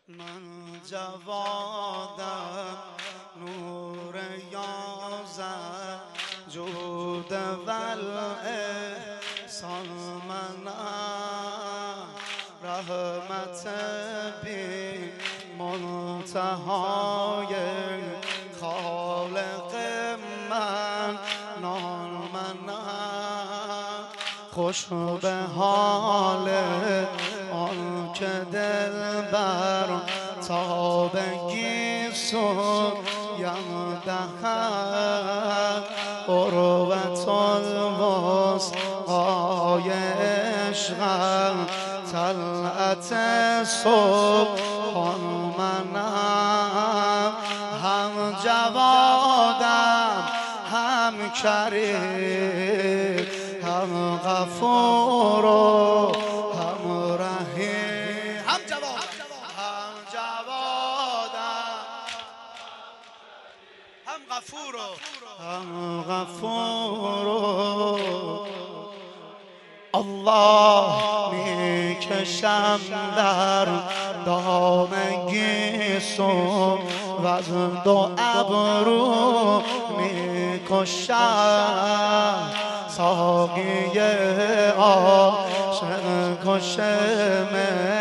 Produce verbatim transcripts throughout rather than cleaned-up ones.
من جوادم نور یازم جود والاحسان منم رحمت بی منتهای خالق من نان منم خوش به حال آن که دلبر تا بگی سویم دهد قربت الوسطای عشقم طلعت سبحان منم هم جوادم هم کریم هم غفور و هم رحیم هم جواد هم جوادم هم غفور و هم غفور الله میکشم در دام گیسم و از دو ابرو میکشم ساقی عاشق کشم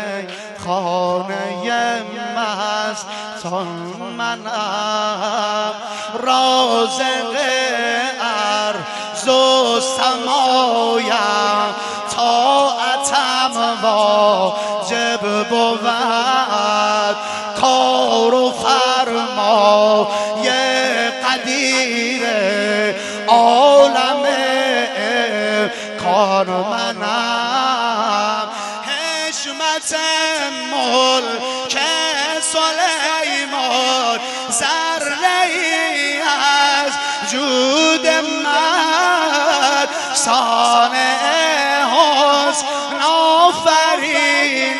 خانه مستان منم رازق ارض و سمایم طاعتم واجب بود کار و فرمای قدیر عالم کار منم حشمت ملک سلیمان ذره ای از جود من صانع حسن آفرین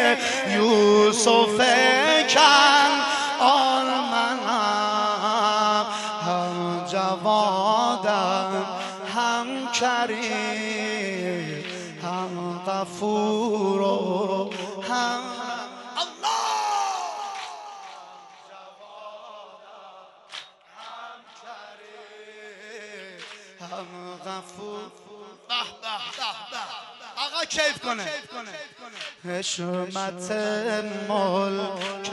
یوسف کنعان منم هم جوادم هم کریم هم غفور و هم الله هم کریم هم غفور به به به آقا کیف کنه حشمت ملک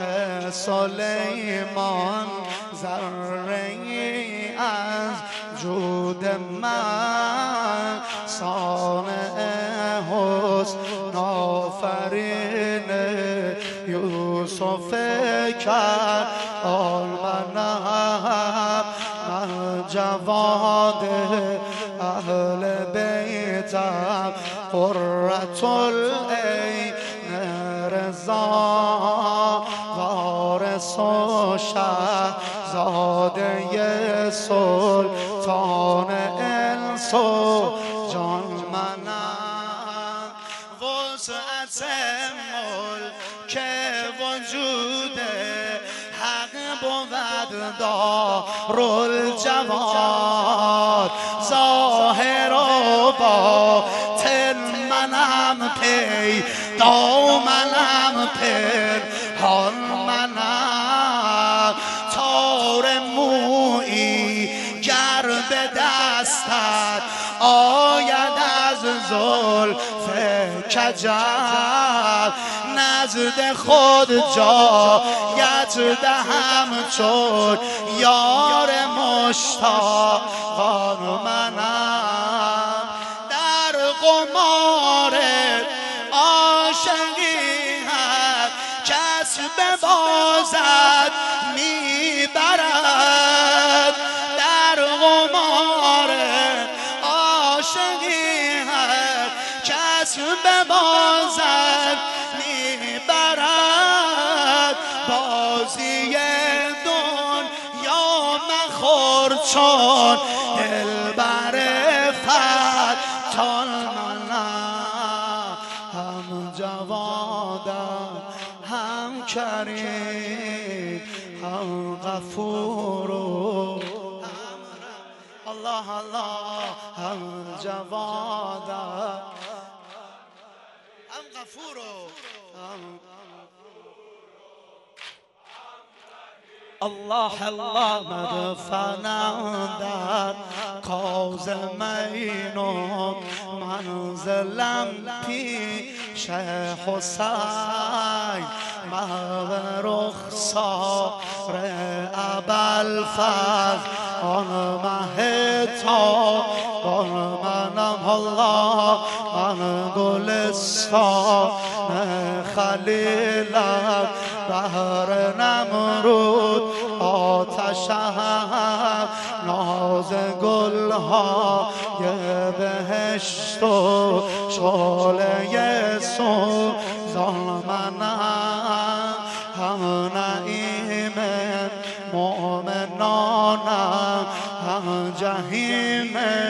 سلیمان ذره ای از جود من صانع حسن آفرین یوسف کنعان منم من جواد اهل بیتم قرة العین رضا وارث و شهزاده سلطان انس و جان منم وسعت ملک وجود حق بود دارالجواد ظاهر و باطن منم پیدا منم پنهان منم تار مویی گر به دستت آید از زلف کجل نزد خود جایت دهم چون یار مشتاقان منم در قمار عاشقیت کس به بازت میبرد در قمار عاشقیت کس به بازت میبرد بازی دنیا مخور چون دلبر فتان منم هم جوادم هم کریم هم غفور الله الله هم جوادم هم غفور هم الله الله مدفنم در کاظمین و منزلم پیش حسین محو رخسار ابوالفضل آن مه تابان منم الله من گلستان خلیلم بهر نمرود آتشم ناز گلهای بهشت و شعله سوزان منم هم نعیم مؤمنانم هم جحیم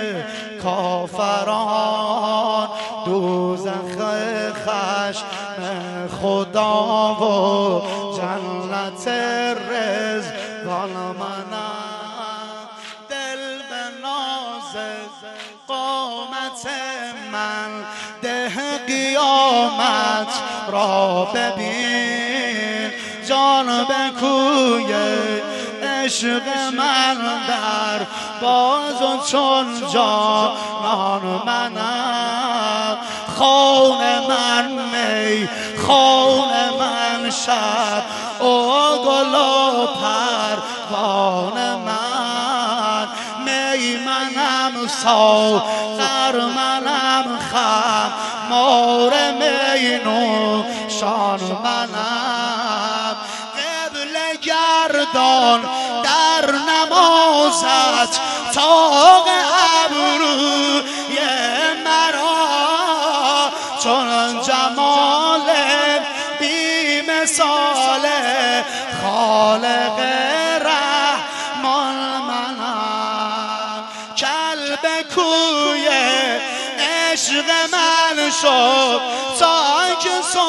کافران دوزخ خشم خدا و جنت رضوان منم دل به ناز قامت من ده قیامت را ببین جان به کوی عشق من در باز و چون جانان منم خون من می خون من شب و گل و پروان من می منم ساغر منم خمار می نوشان منم قبله گردان در نمازت طاق ابروی مرا چون جمال بی مثال خالق رحمان منم کلب کوی عشق من شد تا که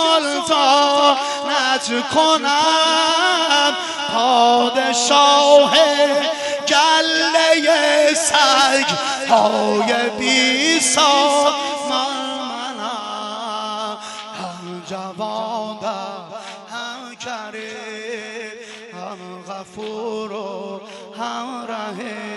سلطانت کنم پادشاه گله سگ های بی سامان منم هم جوادم هم کریم هم غفور و هم رحیم